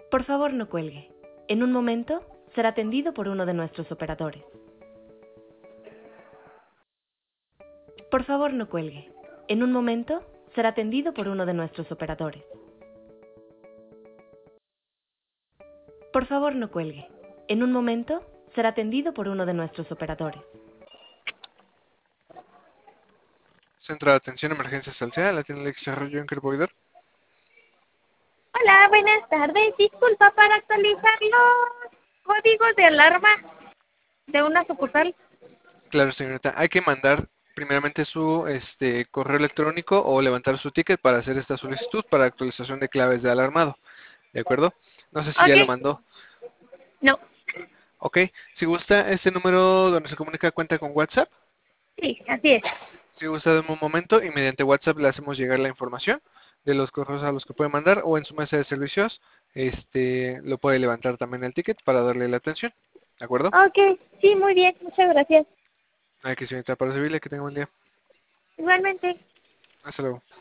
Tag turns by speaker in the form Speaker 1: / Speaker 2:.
Speaker 1: Por favor, no cuelgue. En un momento será atendido por uno de nuestros operadores. Por favor, no cuelgue. En un momento será atendido por uno de nuestros operadores. Por favor, no cuelgue. En un momento será atendido por uno de nuestros operadores.
Speaker 2: Centro de Atención Emergencias Alsea, la tiene Alex Arroyo, ¿en qué le puedo ayudar?
Speaker 3: Hola, buenas tardes. Disculpa para actualizar los códigos de alarma de una sucursal.
Speaker 2: Claro, señorita, hay que mandar primeramente su correo electrónico o levantar su ticket para hacer esta solicitud para actualización de claves de alarmado, ¿de acuerdo? No sé si ya lo
Speaker 3: Ok,
Speaker 2: mandó.
Speaker 3: no,
Speaker 2: Ok, si gusta, este número donde se comunica cuenta con WhatsApp.
Speaker 3: sí, así es.
Speaker 2: Si gusta, de un momento y mediante WhatsApp le hacemos llegar la información de los correos a los que puede mandar o en su mesa de servicios, lo puede levantar también el ticket para darle la atención, ¿de acuerdo?
Speaker 3: Ok, sí, muy bien, muchas gracias.
Speaker 2: Hay que señorita para servirle, que tenga buen día.
Speaker 3: Igualmente.
Speaker 2: Hasta luego.